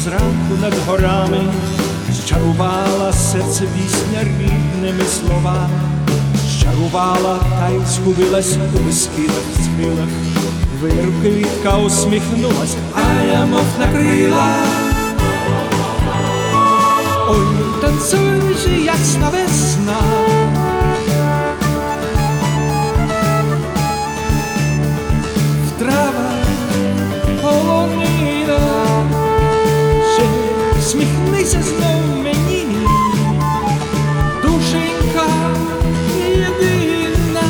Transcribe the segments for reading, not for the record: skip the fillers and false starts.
зранку над горами, щарувала серце пісня рідними словами, щарувала та й згубилась у безкидах схилах. Вирубка усміхнулась, а я мов на крилах. Ой, танцюй же, ясна весна, в травах полонина, ще сміхнися знов мені, душенька єдина.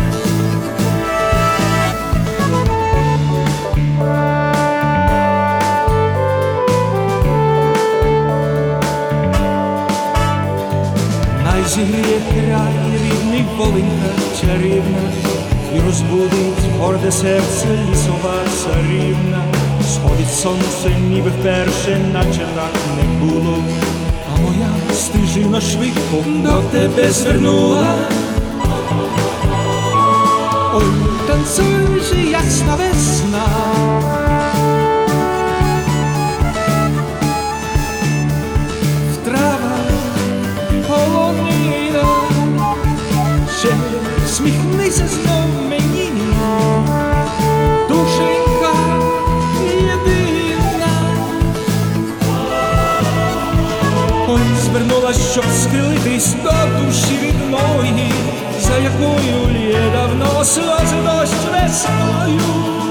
Зігріє край рідний, Волинька чарівна, і розбудить горде серце лісова царівна. Сходить сонце, ніби вперше, наче так не було, а моя стежина швидко до тебе звернула. Ой, танцюй же, ясна весна, в травах полонина, ще сміхнися знов мені, душенька єдина. Ой, звернулась, щоб схилитись до душі рідної, за якою лє давно сльози дощ весною.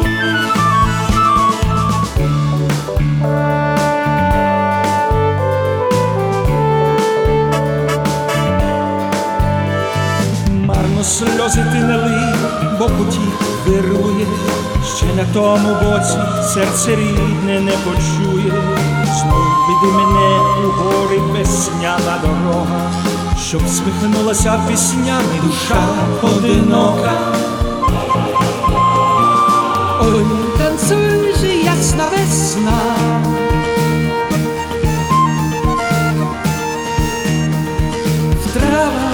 Сльози ти не лий, бо потік вирує, ще на тому боці серце рідне не почує. Знов веди мене у гори, весняна дорога, щоб сміхнулася піснями душа одинока. Ой, танцюй же, ясна весна, в травах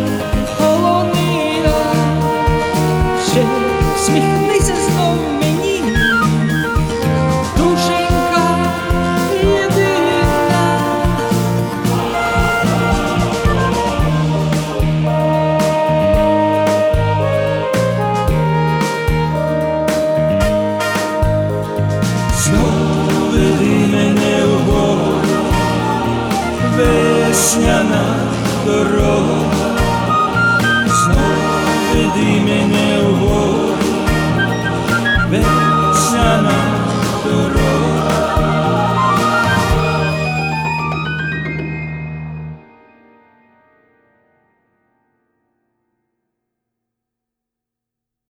сміхнися знов мені, душенька єдина. Знов веди мене у гору, весняна дорога, знов веди мене